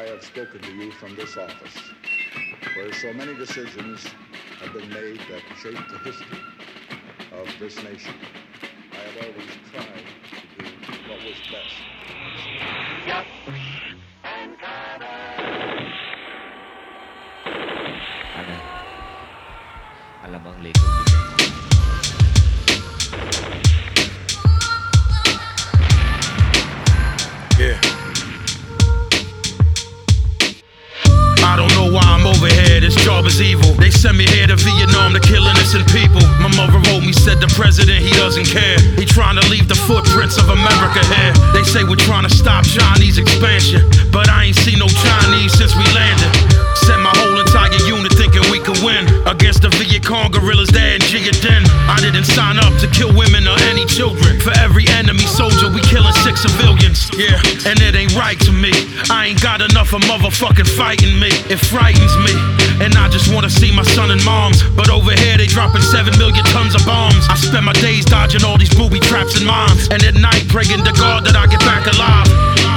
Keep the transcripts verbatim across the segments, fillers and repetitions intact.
I have spoken to you from this office, where so many decisions have been made that shape the history of this nation. I have always tried to do what was best. Yep. And Ano? Alam ang likod dito. Yeah. I don't know why I'm over here, this job is evil. They sent me here to Vietnam to kill innocent people. My mother wrote me, said the president, he doesn't care. He trying to leave the footprints of America here. They say we're trying to stop Chinese expansion, but I ain't seen no Chinese since we landed. Sent my whole entire unit thinking we could win against the Viet Cong guerrillas there in Gia Dinh. I didn't sign up to kill women or any children. For every enemy soldier, we killing six civilians. Yeah, and it ain't right to me. I ain't got enough of motherfucking fighting me. It frightens me, and I just wanna see my son and moms. But over here they dropping seven million tons of bombs. I spend my days dodging all these booby traps and mines, and at night praying to God that I get back alive.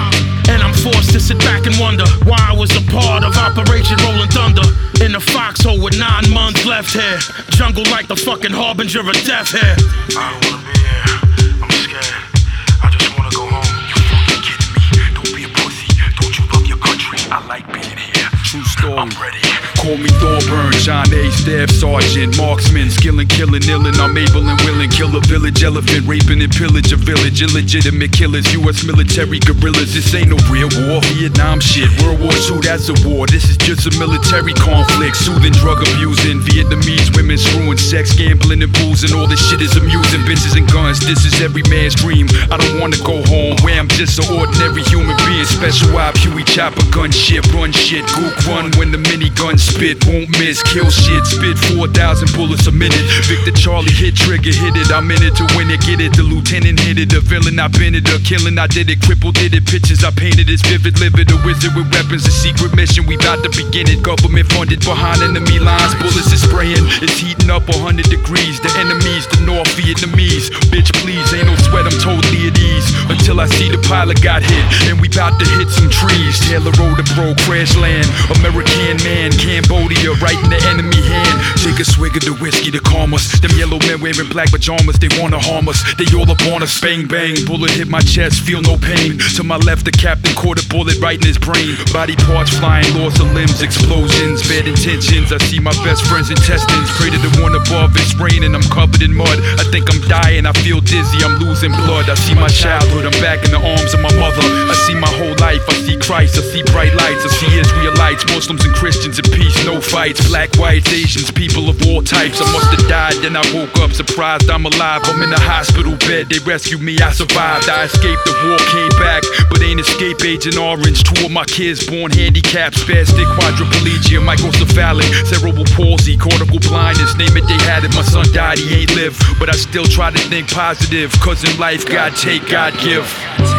And I'm forced to sit back and wonder why I was a part of Operation Rolling Thunder. In the foxhole with nine months left here. Jungle like the fucking harbinger of death here. I don't wanna be here, I'm scared. I just wanna go home. You fucking kidding me? Don't be a pussy, don't you love your country? I like being here. True story. I'm ready. Call me Thorburn, John A. Staff Sergeant, marksman, skillin', killin', illin'. I'm able and willing, kill a village elephant, raping and pillage a village. Illegitimate killers, U S military guerrillas. This ain't no real war, Vietnam shit. World War Two, that's a war. This is just a military conflict. Soothing, drug abusing, Vietnamese women screwing, sex, gambling, and boozing. All this shit is amusing. Bitches and guns, this is every man's dream. I don't wanna go home where I'm just an ordinary human being. Special op, Huey chopper, gun shit, run shit, gook run when the minigun spit, won't miss, kill shit, spit four thousand bullets a minute. Victor Charlie hit trigger, hit it, I'm in it to win it, get it. The lieutenant hit it, the villain I been it, a killing I did it, crippled did it, pictures I painted, it's vivid, livid, a wizard with weapons, a secret mission, we bout to begin it. Government funded behind enemy lines, bullets is spraying, it's heating up one hundred degrees. The enemies, the North Vietnamese, bitch please, ain't no sweat, I'm totally at ease. Until I see the pilot got hit, and we bout to hit some trees. Taylor Road to bro, crash land, American man, Cambodia, right in the enemy hand. Take a swig of the whiskey to calm us. Them yellow men wearing black pajamas, they wanna harm us. They all up on us, bang bang. Bullet hit my chest, feel no pain. To my left, the captain caught a bullet right in his brain. Body parts flying, loss of limbs, explosions, bad intentions. I see my best friend's intestines. Pray to the one above, it's raining, I'm covered in mud. I think I'm dying, I feel dizzy, I'm losing blood. I see my childhood, I'm back in the arms of my mother. I see my whole life, I see Christ, I see bright lights, I see Israelites, Muslims and Christians in peace, no fights. Black, whites, Asians, people of all types. I must have died, then I woke up surprised I'm alive. I'm in a hospital bed, they rescued me, I survived. I escaped the war, came back, but ain't escape Agent Orange. Two of my kids born handicapped, spastic, quadriplegia, microcephalic, cerebral palsy, cortical blindness, name it, they had it. My son died, he ain't live, but I still try to think positive, cause in life, God take, God give.